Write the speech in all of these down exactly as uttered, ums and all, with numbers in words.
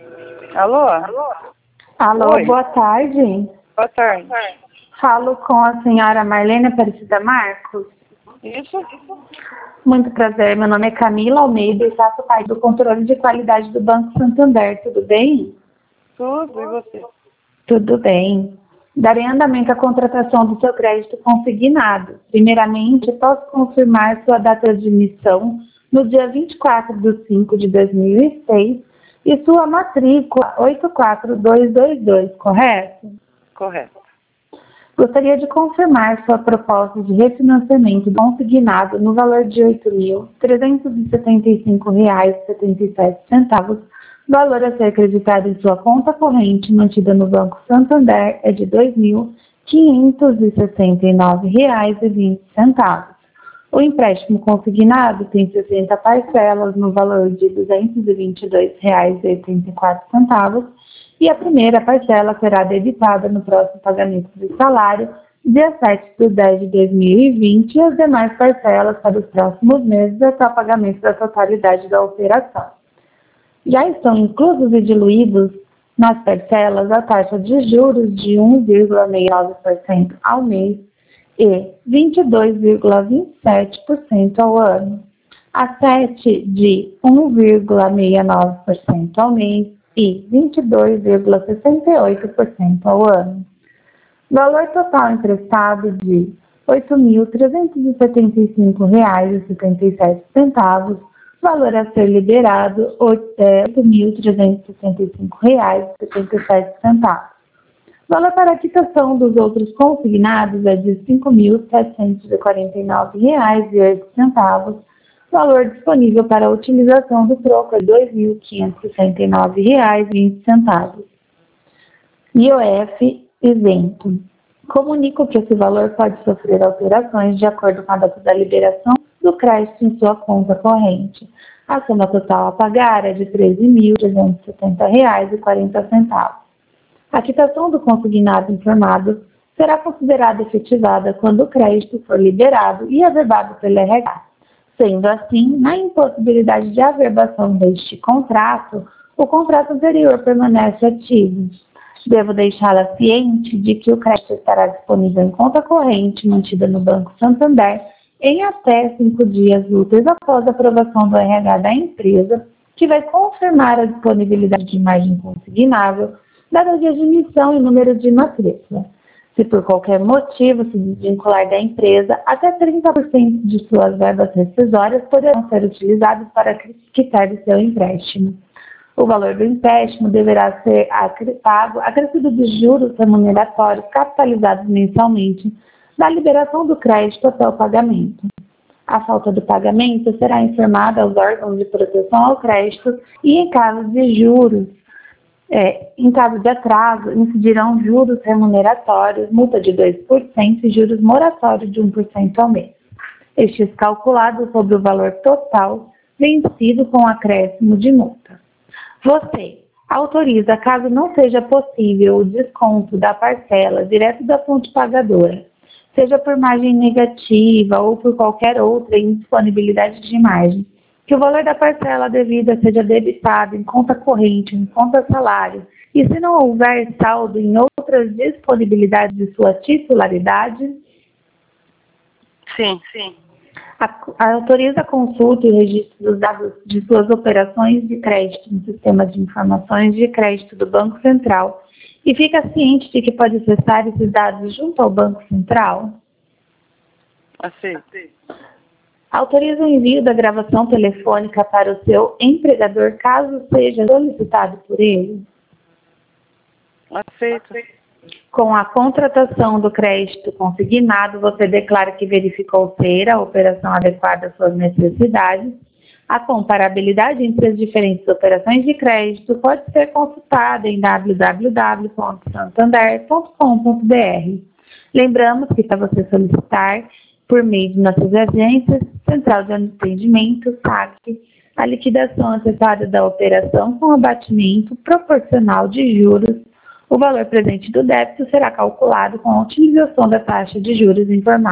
Alô? Alô, Oi. boa tarde. Boa tarde. Falo com a senhora Marlene Aparecida Marcos. Isso? Muito prazer, meu nome é Camila Almeida e faço parte do controle de qualidade do Banco Santander, tudo bem? Tudo, e você? Tudo bem. Darei andamento à contratação do seu crédito consignado. Primeiramente, posso confirmar sua data de emissão no dia vinte e quatro de cinco de dois mil e seis e sua matrícula oito quatro dois dois dois, correto? Correto. Gostaria de confirmar sua proposta de refinanciamento consignado no valor de oito mil trezentos e setenta e cinco reais e setenta e sete centavos. Valor a ser acreditado em sua conta corrente mantida no Banco Santander é de dois mil quinhentos e sessenta e nove reais e vinte centavos. O empréstimo consignado tem sessenta parcelas no valor de duzentos e vinte e dois reais e oitenta e quatro centavos e a primeira parcela será debitada no próximo pagamento do salário, dia sete de dez de dois mil e vinte, e as demais parcelas para os próximos meses até o pagamento da totalidade da operação. Já estão inclusos e diluídos nas parcelas a taxa de juros de um vírgula sessenta e nove por cento ao mês e vinte e dois vírgula vinte e sete por cento ao ano, a sete de um vírgula sessenta e nove por cento ao mês e vinte e dois vírgula sessenta e oito por cento ao ano. Valor total emprestado de oito mil trezentos e setenta e cinco reais e setenta e sete centavos. Valor a ser liberado, oito mil trezentos e sessenta e cinco reais e setenta e sete centavos. Valor para a quitação dos outros consignados é de cinco mil setecentos e quarenta e nove reais e oito centavos. Valor disponível para a utilização do troco é dois mil quinhentos e sessenta e nove reais e vinte centavos. I O F isento. Comunico que esse valor pode sofrer alterações de acordo com a data da liberação do crédito em sua conta corrente. A soma total a pagar é de treze mil trezentos e setenta reais e quarenta centavos. A quitação do consignado informado será considerada efetivada quando o crédito for liberado e averbado pelo R H. Sendo assim, na impossibilidade de averbação deste contrato, o contrato anterior permanece ativo. Devo deixá-la ciente de que o crédito estará disponível em conta corrente mantida no Banco Santander em até cinco dias úteis após a aprovação do R H da empresa, que vai confirmar a disponibilidade de margem consignável, data de admissão e número de matrícula. Se por qualquer motivo se desvincular da empresa, até trinta por cento de suas verbas rescisórias poderão ser utilizadas para quitar o seu empréstimo. O valor do empréstimo deverá ser pago acrescido de juros remuneratórios capitalizados mensalmente da liberação do crédito até o pagamento. A falta do pagamento será informada aos órgãos de proteção ao crédito e, em caso de juros, é, em caso de atraso, incidirão juros remuneratórios, multa de dois por cento e juros moratórios de um por cento ao mês. Estes calculados sobre o valor total vencido com acréscimo de multa. Você autoriza, caso não seja possível o desconto da parcela direto da fonte pagadora, seja por margem negativa ou por qualquer outra indisponibilidade de margem, que o valor da parcela devida seja debitado em conta corrente, em conta salário, e se não houver saldo em outras disponibilidades de sua titularidade? Sim, sim. A, autoriza a consulta e registro dos dados de suas operações de crédito no sistema de informações de crédito do Banco Central e fica ciente de que pode acessar esses dados junto ao Banco Central? Aceito. Autoriza o envio da gravação telefônica para o seu empregador, caso seja solicitado por ele? Aceito. Com a contratação do crédito consignado, você declara que verificou ser a operação adequada às suas necessidades. A comparabilidade entre as diferentes operações de crédito pode ser consultada em w w w ponto santander ponto com ponto b r. Lembramos que para você solicitar, por meio de nossas agências, Central de Atendimento, S A C, a liquidação antecipada da operação com abatimento proporcional de juros, o valor presente do débito será calculado com a utilização da taxa de juros informada.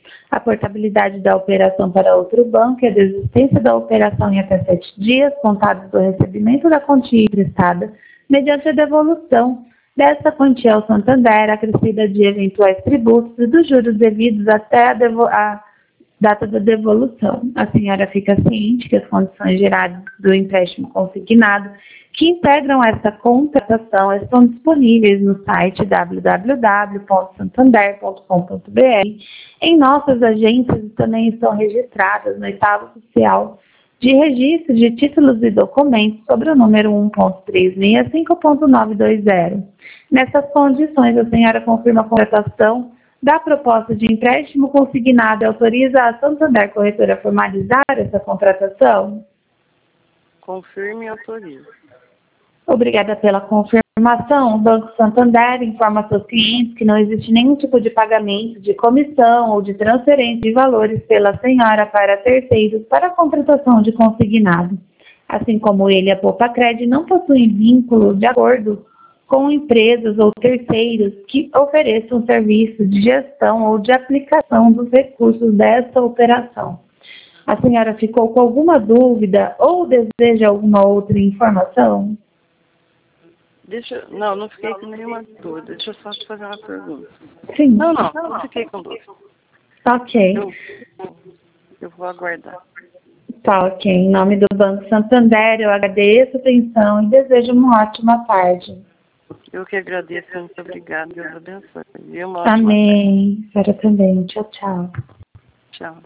A portabilidade da operação para outro banco e a desistência da operação em até sete dias, contados do recebimento da quantia emprestada, mediante a devolução dessa quantia ao Santander, acrescida de eventuais tributos e dos juros devidos até a, devo a data da devolução. A senhora fica ciente que as condições geradas do empréstimo consignado que integram essa contratação estão disponíveis no site w w w ponto santander ponto com ponto b r. Em nossas agências também estão registradas no oitavo oficial de registro de títulos e documentos sobre o número um ponto trezentos e sessenta e cinco ponto novecentos e vinte. Nessas condições, a senhora confirma a contratação da proposta de empréstimo consignado e autoriza a Santander Corretora a formalizar essa contratação? Confirme e autorize. Obrigada pela confirmação. O Banco Santander informa a seus clientes que não existe nenhum tipo de pagamento de comissão ou de transferência de valores pela senhora para terceiros para a contratação de consignado. Assim como ele, a Poupa-Cred não possui vínculo de acordo com empresas ou terceiros que ofereçam serviços de gestão ou de aplicação dos recursos dessa operação. A senhora ficou com alguma dúvida ou deseja alguma outra informação? Deixa, não, não fiquei com nenhuma dúvida. Deixa eu só te fazer uma pergunta. Sim. Não, não, não fiquei com dúvida. Ok. Eu, eu vou aguardar. Tá, ok. Em nome do Banco Santander, eu agradeço a atenção e desejo uma ótima tarde. Eu que agradeço. Muito obrigada. Deus abençoe. E uma ótima Amém. Espero também. Tchau, tchau. tarde. Tchau.